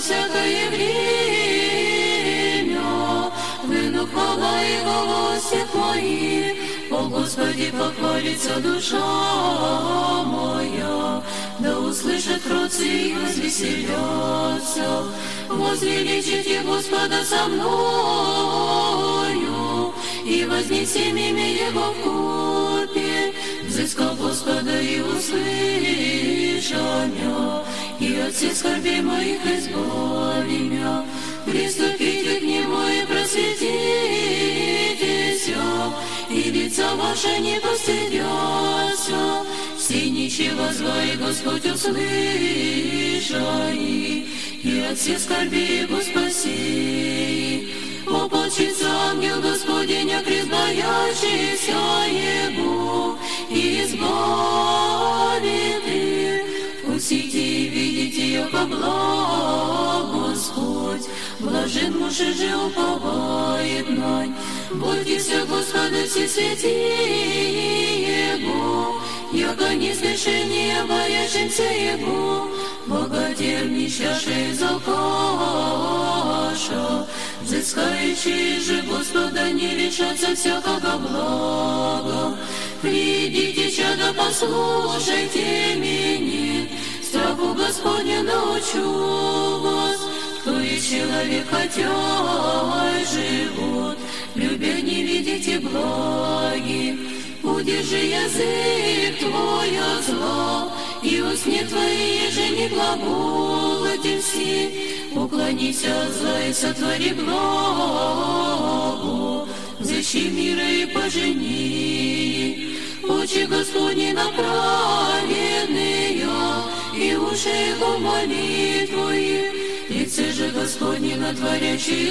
всякое время. Выну хвала Его во всех моих, о Господи, похвалится душа моя. Да услышат родцы и возвеселятся, возвеличите Господа со мною, и вознесем имя Его в купе. Взыскал Господа и услыша мя, и от всех скорбей моих избави мя. Приступите к Нему и просветитесь, и лица ваши не постыдятся. Все нищие воззвай, Господь услыша их, и от всех скорбей Его спаси. Ополчится ангел Господень, а крест боящийся Его, и избавит их. Вкусите и видите, яко благ Господь, блажен муж и же уповает на. Бойтесь Господа все святые Его, яко не смешение боящимся Его. Богатырь нищаший залкаша, взыскающие же Господа не лишатся всякого блага. Придите, чадо, послушайте меня, страху Господня научу вас. Кто и человек, хотя и живот, любя не видите благи. Удержи язык твой от зла, и усне твои же не глаголоти все. Уклонись от зла и сотвори благо, взыщи мира и пожени. Очи Господни направленные, и уши Его молитву их. Лице же Господне на творящие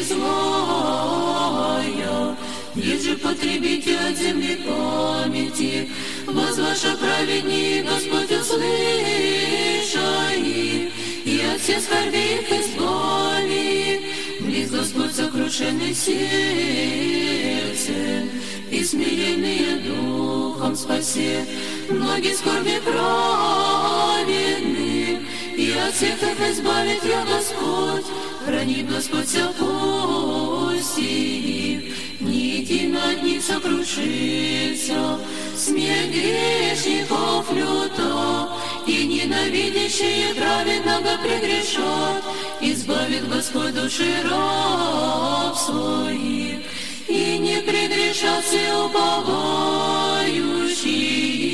злая. Еже потребите от земли памяти, возваша праведник, Господь услыша их, и от всех скорбей их избави. Близ Господь сокрушенный сердцем, и смиренные духом спасе. Многие скорби праведных, и от всех их избавит я Господь. Хранит Господь вся кость их, ни един от них сокрушится. Смерть грешников люта, и ненавидящие праведного прегрешат. Избавит Господь души раб своих, и не прегрешат все уповающие.